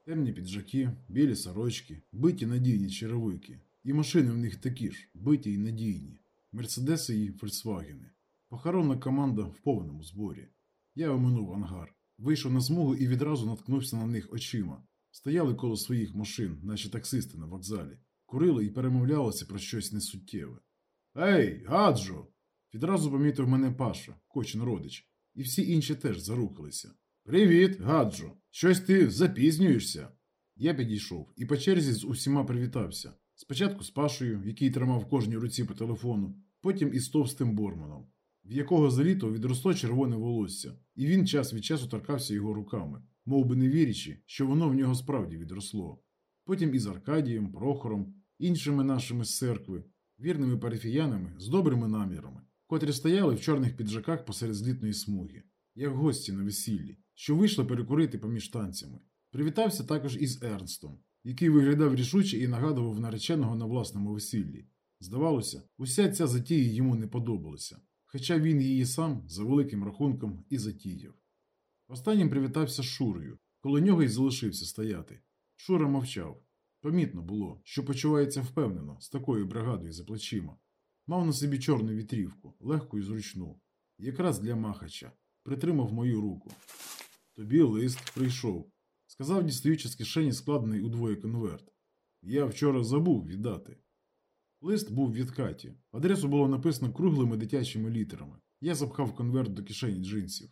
Темні піджаки, білі сорочки, биті надійні черевики. І машини в них такі ж, биті й надійні. Мерседеси і фольксвагени. Похоронна команда в повному зборі. Я оминув ангар. Вийшов на смугу і відразу наткнувся на них очима. Стояли коло своїх машин, наче таксисти на вокзалі. Курили і перемовлялися про щось несуттєве. «Ей, Гаджо!» Відразу помітив мене Паша, Кочин родич. І всі інші теж зарухалися. «Привіт, Гаджо! Щось ти запізнюєшся?» Я підійшов і по черзі з усіма привітався. Спочатку з Пашою, який тримав в кожній руці по телефону, потім із товстим Борманом, в якого за літо відросло червоне волосся, і він час від часу торкався його руками, мов би не вірячи, що воно в нього справді відросло. Потім із Аркадієм, Прохором, іншими нашими з церкви, вірними парафіянами з добрими намірами, котрі стояли в чорних піджаках посеред злітної смуги, як гості на весіллі, що вийшли перекурити поміж танцями. Привітався також із Ернстом, який виглядав рішуче і нагадував нареченого на власному весіллі. Здавалося, уся ця затія йому не подобалася, хоча він її сам, за великим рахунком, і затіяв. Останнім привітався з Шурою, коло нього й залишився стояти. Шура мовчав. Помітно було, що почувається впевнено з такою бригадою за плечима. Мав на собі чорну вітрівку, легку і зручну. Якраз для Махача. Притримав мою руку. «Тобі лист прийшов», – сказав, дістаючи з кишені складений удвоє конверт. «Я вчора забув віддати». Лист був від Каті. Адресу було написано круглими дитячими літерами. Я запхав конверт до кишені джинсів.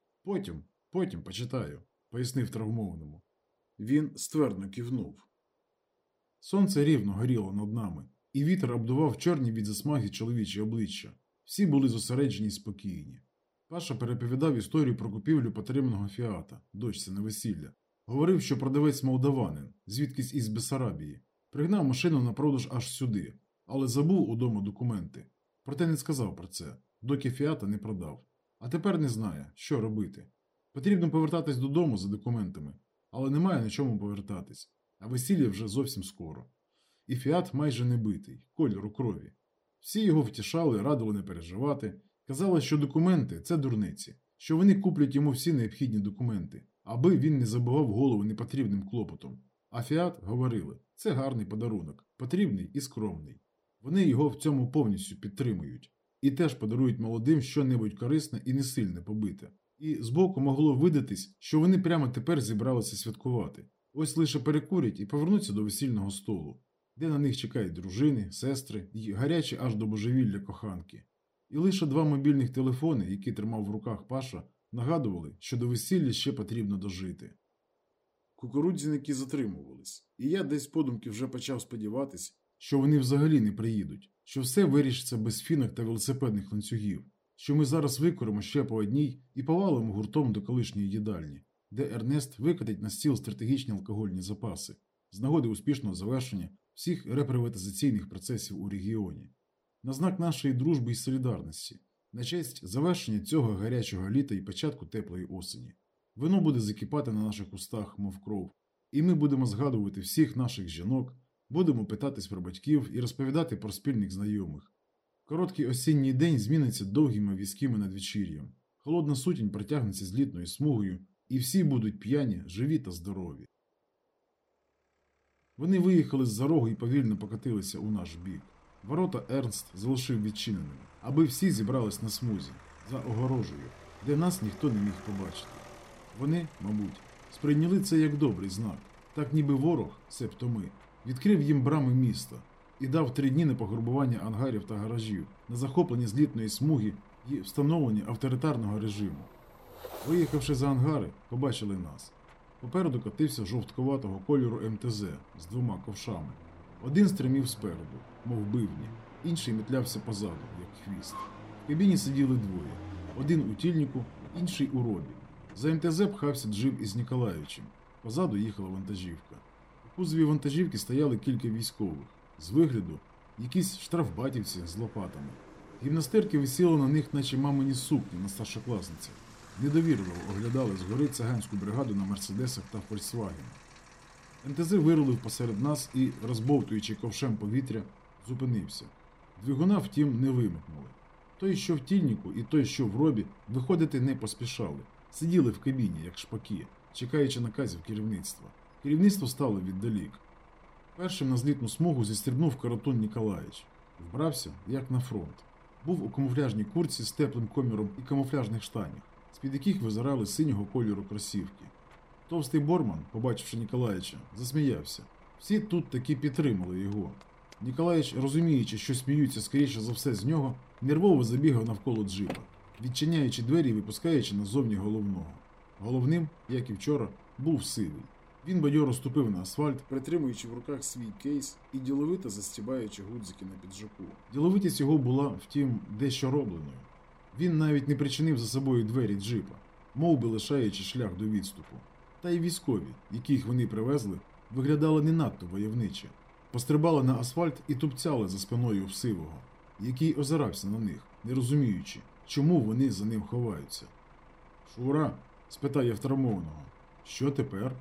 Потім почитаю», – пояснив травмованому. Він ствердно кивнув. Сонце рівно горіло над нами, і вітер обдував чорні від засмаги чоловічі обличчя. Всі були зосереджені й спокійні. Паша переповідав історію про купівлю потриманого Фіата, дочці на весілля. Говорив, що продавець молдаванин, звідкись із Бессарабії, пригнав машину на продаж аж сюди, але забув удома документи. Проте не сказав про це, доки Фіата не продав. А тепер не знає, що робити. Потрібно повертатись додому за документами, але немає на чому повертатись, а весілля вже зовсім скоро. І Фіат майже не битий, кольору крові. Всі його втішали, радили не переживати, казали, що документи – це дурниці, що вони куплять йому всі необхідні документи, аби він не забивав голову непотрібним клопотом. А Фіат, говорили, це гарний подарунок, потрібний і скромний. Вони його в цьому повністю підтримують. І теж подарують молодим що-небудь корисне і не сильне побите. І збоку могло видатись, що вони прямо тепер зібралися святкувати. Ось лише перекурять і повернуться до весільного столу, де на них чекають дружини, сестри і гарячі аж до божевілля коханки. І лише 2 мобільних телефони, які тримав в руках Паша, нагадували, що до весілля ще потрібно дожити. Кукурудзяники затримувались, і я десь подумки вже почав сподіватись, що вони взагалі не приїдуть, що все вирішиться без фінок та велосипедних ланцюгів, що ми зараз викуримо ще по одній і повалимо гуртом до колишньої їдальні, де Ернест викатить на стіл стратегічні алкогольні запаси, з нагоди успішного завершення всіх реприватизаційних процесів у регіоні. На знак нашої дружби і солідарності, на честь завершення цього гарячого літа і початку теплої осені. Вино буде закипати на наших устах, мов кров, і ми будемо згадувати всіх наших жінок, будемо питатись про батьків і розповідати про спільних знайомих. Короткий осінній день зміниться довгими візкими надвечір'ям, холодна сутінь протягнеться з літною смугою, і всі будуть п'яні, живі та здорові. Вони виїхали з-за рогу і повільно покотилися у наш бік. Ворота Ернст залишив відчиненими, аби всі зібрались на смузі, за огорожею, де нас ніхто не міг побачити. Вони, мабуть, сприйняли це як добрий знак, так ніби ворог, себто ми, відкрив їм брами міста і дав 3 дні на пограбування ангарів та гаражів, на захоплення злітної смуги і встановлення авторитарного режиму. Виїхавши за ангари, побачили нас. Попереду катився жовтковатого кольору МТЗ з 2 ковшами. Один стримів спереду, мов бивні, інший метлявся позаду, як хвіст. В кабіні сиділи 2. Один у тільнику, інший у робі. За МТЗ пхався джип із Ніколаєвичем. Позаду їхала вантажівка. У кузові вантажівки стояли кілька військових. З вигляду якісь штрафбатівці з лопатами. Гімнастерки висіли на них, наче мамині сукні на старшокласницях. Недовірливо оглядали згори циганську бригаду на мерседесах та фольксвагенах. МТЗ вирулив посеред нас і, розбовтуючи ковшем повітря, зупинився. Двигуна, втім, не вимкнули. Той, що в тільнику, і той, що в робі, виходити не поспішали. Сиділи в кабіні, як шпаки, чекаючи наказів керівництва. Керівництво стало віддалік. Першим на злітну смугу зістрибнув Каратун Ніколаїч. Вбрався, як на фронт. Був у камуфляжній куртці з теплим коміром і камуфляжних штанів, з-під яких визирали синього кольору кросівки. Товстий Борман, побачивши Ніколаїча, засміявся. Всі тут таки підтримали його. Ніколаїч, розуміючи, що сміються скоріше за все з нього, нервово забігав навколо джипа, відчиняючи двері і випускаючи назовні головного. Головним, як і вчора, був Сивий. Він бадьоро ступив на асфальт, притримуючи в руках свій кейс і діловито застібаючи гудзики на піджаку. Діловитість його була, втім, дещо робленою. Він навіть не причинив за собою двері джипа, мов би лишаючи шлях до відступу. Та й військові, яких вони привезли, виглядали не надто войовниче. Пострибали на асфальт і тупцяли за спиною в Сивого, який озирався на них, не розуміючи, чому вони за ним ховаються. «Шура?» – спитає втравмованого. «Що тепер?»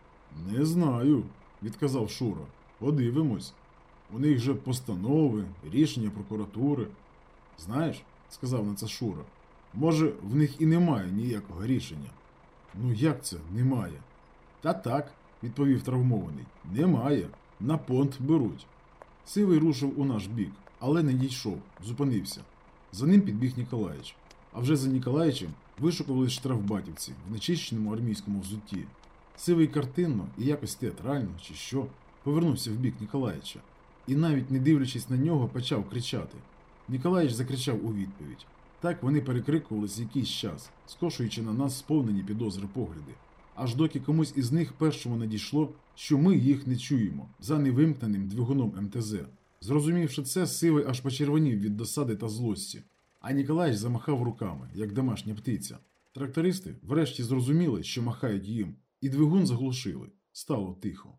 «Не знаю», – відказав Шура. «Подивимось. У них же постанови, рішення прокуратури». «Знаєш», – сказав на це Шура, – «може, в них і немає ніякого рішення». «Ну як це немає?» «Та так», – відповів травмований, – «немає. На понт беруть». Сивий рушив у наш бік, але не дійшов, зупинився. За ним підбіг Ніколаїч. А вже за Ніколаїчем вишукувались штрафбатівці в нечищеному армійському взутті. Сивий картинно і якось театрально, чи що, повернувся в бік Ніколаїча. І навіть не дивлячись на нього, почав кричати. Ніколаїч закричав у відповідь. Так вони перекрикувались якийсь час, скошуючи на нас сповнені підозри погляди. Аж доки комусь із них першому надійшло, що ми їх не чуємо, за невимкненим двигуном МТЗ. Зрозумівши це, Сивий аж почервонів від досади та злості. А Ніколаїч замахав руками, як домашня птиця. Трактористи врешті зрозуміли, що махають їм, і двигун заглушили. Стало тихо.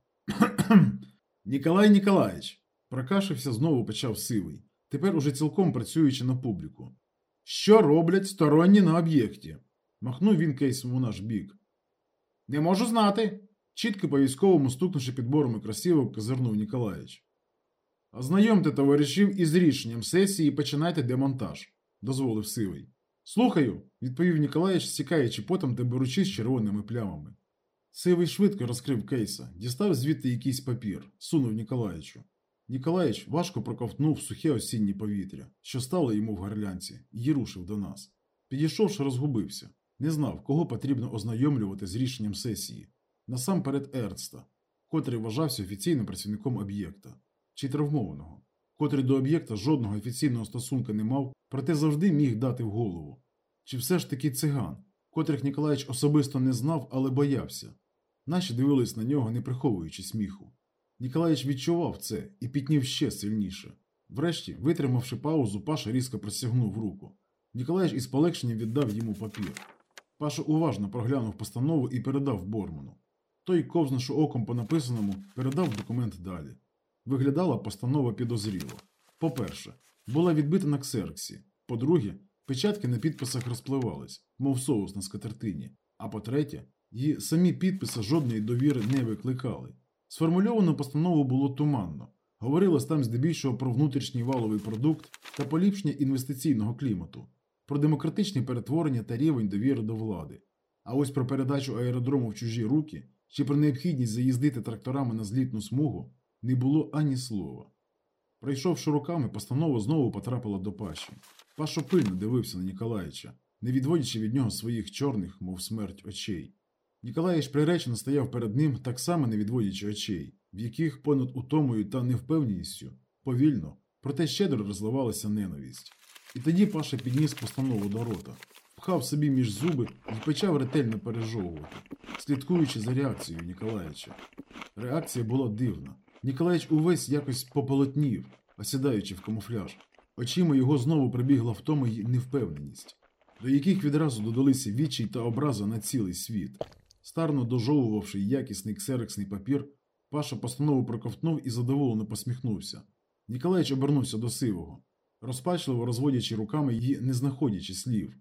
«Ніколай Ніколаїч!» Прокашився, знову почав Сивий, тепер уже цілком працюючи на публіку. «Що роблять сторонні на об'єкті?» Махнув він кейсом у наш бік. «Не можу знати!» Чітко по-військовому стукнувши підборами кросівок, козирнув Ніколаїч. «Ознайомте товаришів із рішенням сесії і починайте демонтаж», дозволив Сивий. «Слухаю», відповів Ніколаїч, стікаючи потом та беручись червоними плямами. Сивий швидко розкрив кейса, дістав звідти якийсь папір, сунув Ніколаїчу. Ніколаїч важко проковтнув сухе осіннє повітря, що стало йому в горлянці, і рушив до нас. Підійшовши, розгубився. Не знав, кого потрібно ознайомлювати з рішенням сесії. Насамперед Ерцта, котрий вважався офіційним працівником об'єкта, чи травмованого, котрий до об'єкта жодного офіційного стосунку не мав, проте завжди міг дати в голову. Чи все ж таки циган, котрих Ніколаїч особисто не знав, але боявся. Наші дивились на нього, не приховуючи сміху. Ніколаїч відчував це і пітнів ще сильніше. Врешті, витримавши паузу, Паша різко простягнув руку. Ніколаїч із полегшенням віддав йому папір. Паша уважно проглянув постанову і передав Борману. Той, ковзнувши оком по написаному, передав документ далі. Виглядала постанова підозріло. По-перше, була відбита на ксероксі. По-друге, печатки на підписах розпливались, мов соус на скатертині. А по-третє, її самі підписи жодної довіри не викликали. Сформульовано постанову було туманно. Говорилось там здебільшого про внутрішній валовий продукт та поліпшення інвестиційного клімату, про демократичне перетворення та рівень довіри до влади. А ось про передачу аеродрому в чужі руки чи про необхідність заїздити тракторами на злітну смугу не було ані слова. Пройшовши руками, постанова знову потрапила до Паші. Паша пильно дивився на Ніколаїча, не відводячи від нього своїх чорних, мов смерть, очей. Ніколаїч приречено стояв перед ним, так само не відводячи очей, в яких понад утомою та невпевненістю, повільно, проте щедро розливалася ненависть. І тоді Паша підніс постанову до рота, пхав собі між зуби і почав ретельно пережовувати, слідкуючи за реакцією Ніколаїча. Реакція була дивна. Ніколаїч увесь якось пополотнів, осідаючи в камуфляж. Очима його знову прибігла втома й невпевненість, до яких відразу додалися відчай та образа на цілий світ. Старно дожовувавши якісний ксероксний папір, Паша постанову проковтнув і задоволено посміхнувся. Ніколаїч обернувся до Сивого, розпачливо розводячи руками й не знаходячи слів.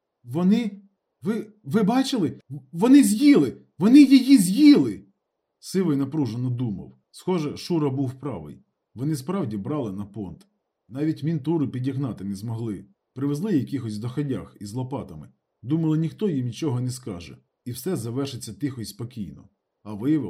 «Вони? Ви бачили? Вони з'їли! Вони її з'їли!» Сивий напружено думав. Схоже, Шура був правий. Вони справді брали на понт. Навіть мінтуру підігнати не змогли. Привезли якихось доходях із лопатами. Думали, ніхто їм нічого не скаже. І все завершиться тихо і спокійно. А виявилось,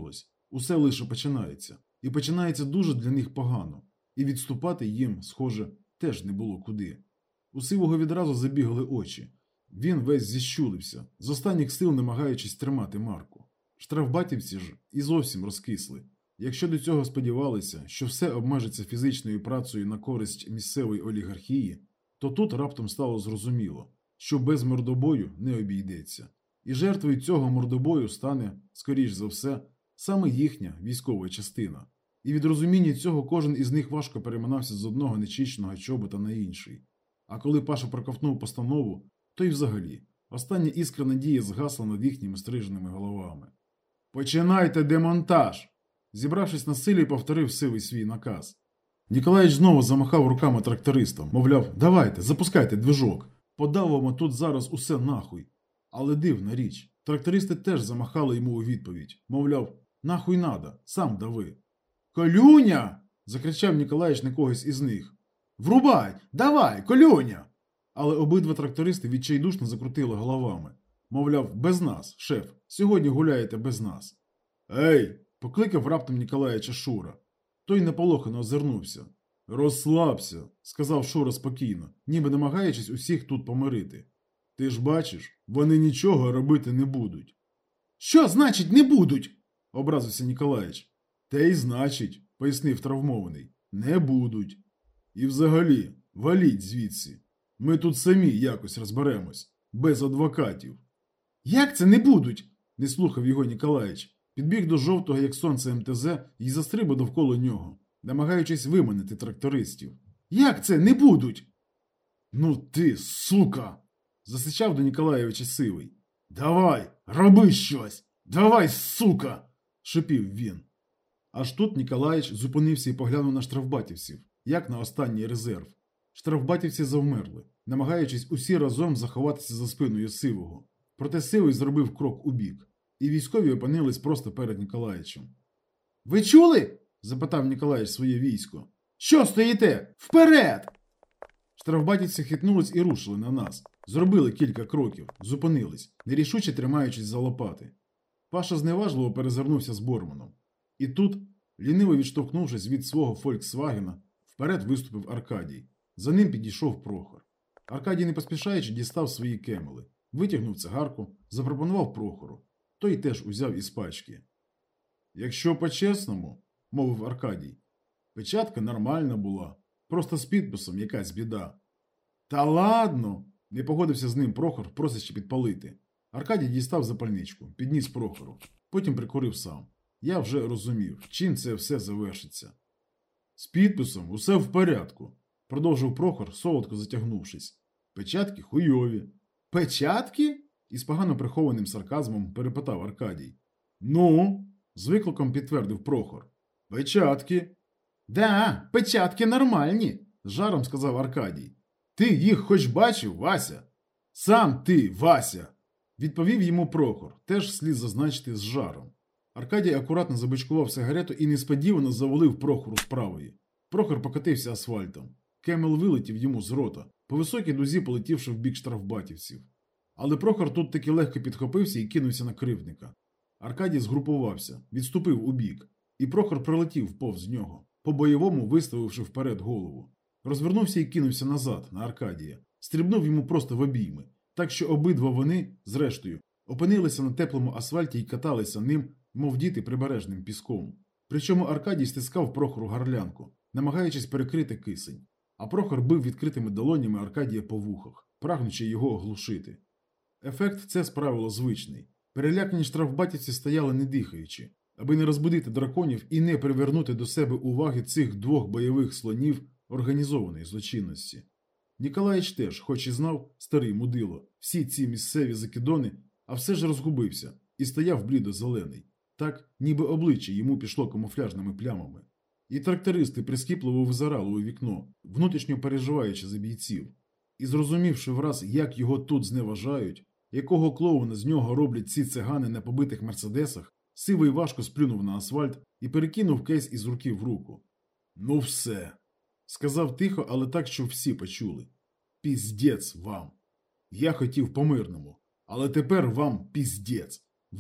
Усе лише починається. І починається дуже для них погано. І відступати їм, схоже, теж не було куди. У Сивого відразу забігали очі. Він весь зіщулився, з останніх сил намагаючись тримати марку. Штрафбатівці ж і зовсім розкисли. Якщо до цього сподівалися, що все обмежиться фізичною працею на користь місцевої олігархії, то тут раптом стало зрозуміло, що без мордобою не обійдеться. І жертвою цього мордобою стане, скоріш за все, саме їхня військова частина. І від розуміння цього кожен із них важко переминався з одного нечищеного чобота на інший. А коли Паша проковтнув постанову, то й взагалі, остання іскра надії згасла над їхніми стриженими головами. «Починайте демонтаж!» Зібравшись на силі, повторив Сивий свій наказ. Ніколаєч знову замахав руками трактористам, мовляв, давайте, запускайте движок, подавимо тут зараз усе нахуй. Але дивна річ, трактористи теж замахали йому у відповідь, мовляв, нахуй надо, сам дави. «Колюня!» – закричав Ніколаєч на когось із них. «Врубай! Давай, Колюня!» Але обидва трактористи відчайдушно закрутили головами. Мовляв, без нас, шеф, сьогодні гуляєте без нас. «Ей!» – покликав раптом Ніколаєча Шура. Той неполохано озирнувся. «Розслабся!» – сказав Шура спокійно, ніби намагаючись усіх тут помирити. «Ти ж бачиш, вони нічого робити не будуть». «Що значить не будуть?» – образився Ніколаєч. «Те й значить», – пояснив травмований, – «не будуть. І взагалі, валіть звідси. Ми тут самі якось розберемось, без адвокатів». «Як це не будуть?» – не слухав його Ніколаєч. Підбіг до жовтого, як сонце МТЗ, і застрибав довкола нього, намагаючись виманити трактористів. «Як це не будуть?» «Ну ти, сука!» – засичав до Ніколаєвича Сивий. «Давай, роби щось! Давай, сука!» – шипів він. Аж тут Ніколаєч зупинився і поглянув на штрафбатівців, як на останній резерв. Штрафбатівці завмерли, намагаючись усі разом заховатися за спиною Сивого. Проте Сивий зробив крок убік, і військові опинились просто перед Ніколаєчем. «Ви чули?» – запитав Ніколаєч своє військо. «Що стоїте? Вперед!» Штрафбатівці хитнулись і рушили на нас. Зробили кілька кроків, зупинились, нерішуче тримаючись за лопати. Паша зневажливо перезирнувся з Борманом. І тут, ліниво відштовхнувшись від свого «Фольксвагена», вперед виступив Аркадій. За ним підійшов Прохор. Аркадій, не поспішаючи, дістав свої кемели, витягнув цигарку, запропонував Прохору. Той теж узяв із пачки. «Якщо по-чесному, – мовив Аркадій, – печатка нормальна була, просто з підписом якась біда». «Та ладно!» – не погодився з ним Прохор, просячи підпалити. Аркадій дістав запальничку, підніс Прохору, потім прикурив сам. Я вже розумів, чим це все завершиться. «З підписом усе в порядку», – продовжив Прохор, солодко затягнувшись. «Печатки хуйові». «Печатки?» – із погано прихованим сарказмом перепитав Аркадій. «Ну?» – з викликом підтвердив Прохор. «Печатки». «Да, печатки нормальні», – з жаром сказав Аркадій. «Ти їх хоч бачив, Вася?» «Сам ти, Вася!» – відповів йому Прохор, теж слід зазначити з жаром. Аркадій акуратно забичкував сигарету і несподівано завалив Прохору з правої. Прохор покотився асфальтом. Кемел вилетів йому з рота, по високій дузі полетівши в бік штрафбатівців. Але Прохор тут таки легко підхопився і кинувся на кривдника. Аркадій згрупувався, відступив у бік, і Прохор пролетів повз нього, по-бойовому виставивши вперед голову. Розвернувся і кинувся назад, на Аркадія, стрибнув йому просто в обійми, так що обидва вони, зрештою, опинилися на теплому асфальті і каталися ним, мов діти прибережним піском. Причому Аркадій стискав Прохору горлянку, намагаючись перекрити кисень, а Прохор бив відкритими долонями Аркадія по вухах, прагнучи його оглушити. Ефект це справило звичний. Перелякані штрафбатівці стояли не дихаючи, аби не розбудити драконів і не привернути до себе уваги цих двох бойових слонів організованої злочинності. Ніколаєч теж, хоч і знав, старий мудило, всі ці місцеві закидони, а все ж розгубився і стояв блідо-зелений, так, ніби обличчя йому пішло камуфляжними плямами. І трактористи прискіпливо визирали у вікно, внутрішньо переживаючи за бійців. І зрозумівши враз, як його тут зневажають, якого клоуна з нього роблять ці цигани на побитих мерседесах, Сивий важко сплюнув на асфальт і перекинув кейс із руки в руку. «Ну все», – сказав тихо, але так, що всі почули. «Піздець вам. Я хотів по-мирному, але тепер вам піздець. Ви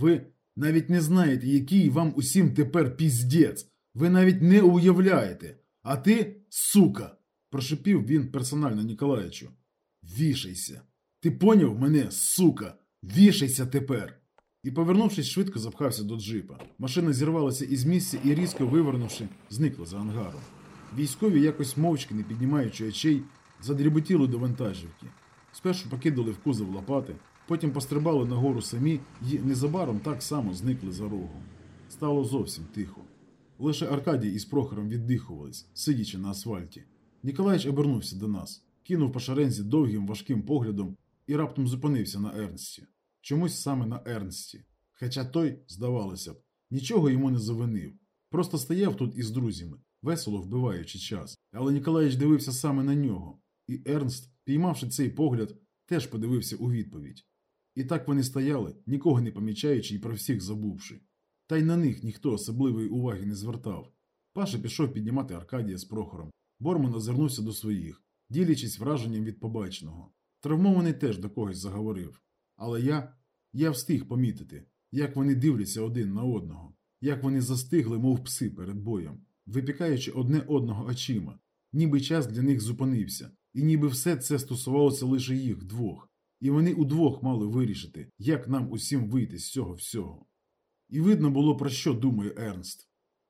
Навіть не знаєте, який вам усім тепер піздець. Ви навіть не уявляєте. А ти, сука, прошипів він персонально Ніколаєчу. Вішайся. Ти поняв мене, сука? Вішайся тепер. І, повернувшись, швидко запхався до джипа. Машина зірвалася із місця і, різко вивернувши, зникла за ангаром. Військові, якось мовчки, не піднімаючи очей, задріботіли до вантажівки. Спершу покидали в кузов лопати, потім пострибали нагору самі і незабаром так само зникли за рогом. Стало зовсім тихо. Лише Аркадій із Прохором віддихувались, сидячи на асфальті. Ніколаєч обернувся до нас, кинув по шерензі довгим важким поглядом і раптом зупинився на Ернсті. Чомусь саме на Ернсті. Хоча той, здавалося б, нічого йому не завинив. Просто стояв тут із друзями, весело вбиваючи час. Але Ніколаєч дивився саме на нього. І Ернст, піймавши цей погляд, теж подивився у відповідь. І так вони стояли, нікого не помічаючи і про всіх забувши. Та й на них ніхто особливої уваги не звертав. Паша пішов піднімати Аркадія з Прохором. Борман озирнувся до своїх, ділячись враженням від побаченого. Травмований теж до когось заговорив. Але я встиг помітити, як вони дивляться один на одного, як вони застигли, мов пси перед боєм, випікаючи одне одного очима, ніби час для них зупинився, і ніби все це стосувалося лише їх двох, і вони удвох мали вирішити, як нам усім вийти з цього всього. І видно було, про що думає Ернст.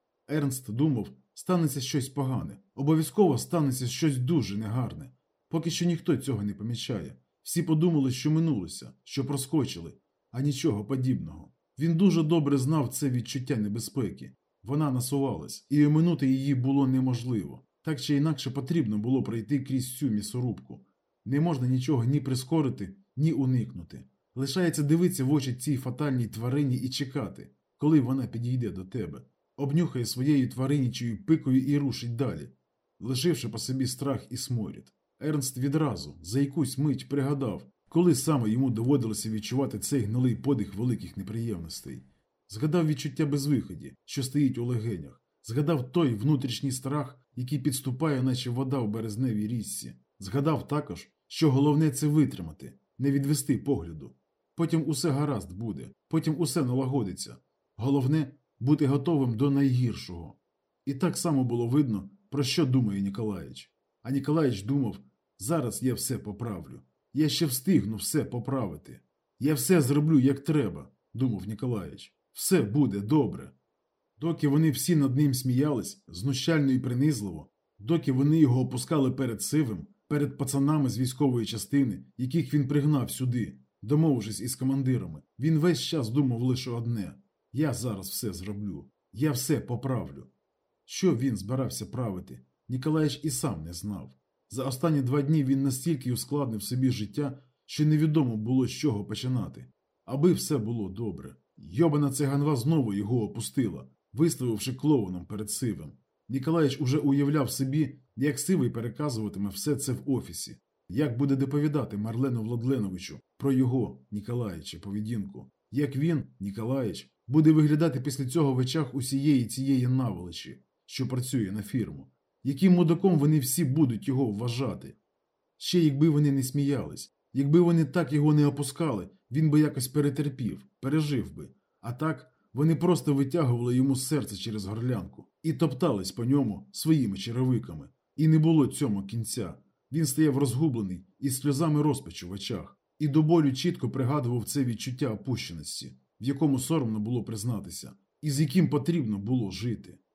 Ернст думав, станеться щось погане, обов'язково станеться щось дуже негарне. Поки що ніхто цього не помічає. Всі подумали, що минулося, що проскочили, а нічого подібного. Він дуже добре знав це відчуття небезпеки. Вона насувалась, і оминути її було неможливо. Так чи інакше потрібно було пройти крізь цю м'ясорубку. Не можна нічого ні прискорити, ні уникнути. Лишається дивитися в очі цій фатальній тварині і чекати, коли вона підійде до тебе, обнюхає своєю тваринічою пикою і рушить далі, лишивши по собі страх і сморід. Ернст відразу, за якусь мить пригадав, коли саме йому доводилося відчувати цей гнилий подих великих неприємностей. Згадав відчуття безвиході, що стоїть у легенях. Згадав той внутрішній страх, який підступає, наче вода в березневій річці. Згадав також, що головне – це витримати, не відвести погляду. Потім усе гаразд буде, потім усе налагодиться. Головне – бути готовим до найгіршого. І так само було видно, про що думає Ніколаєч. А Ніколаєч думав, зараз я все поправлю. Я ще встигну все поправити. Я все зроблю, як треба, думав Ніколаєч. Все буде добре. Доки вони всі над ним сміялись, знущально і принизливо, доки вони його опускали перед Сивим, перед пацанами з військової частини, яких він пригнав сюди, домовившись із командирами, він весь час думав лише одне – я зараз все зроблю, я все поправлю. Що він збирався правити, Ніколаєч і сам не знав. За останні 2 дні він настільки ускладнив собі життя, що невідомо було, з чого починати. Аби все було добре. Йобана циганва знову його опустила, виставивши клоуном перед Сивим. Ніколаєч уже уявляв собі, як Сивий переказуватиме все це в офісі, як буде доповідати Марлену Владленовичу про його, Ніколаєча, поведінку, як він, Ніколаєч, буде виглядати після цього в очах усієї цієї наволочі, що працює на фірму, яким мудаком вони всі будуть його вважати. Ще якби вони не сміялись, якби вони так його не опускали, він би якось перетерпів, пережив би. А так, вони просто витягували йому серце через горлянку і топтались по ньому своїми черевиками. І не було цьому кінця. Він стояв розгублений із сльозами розпачу в очах. І до болю чітко пригадував це відчуття опущеності, в якому соромно було признатися, і з яким потрібно було жити.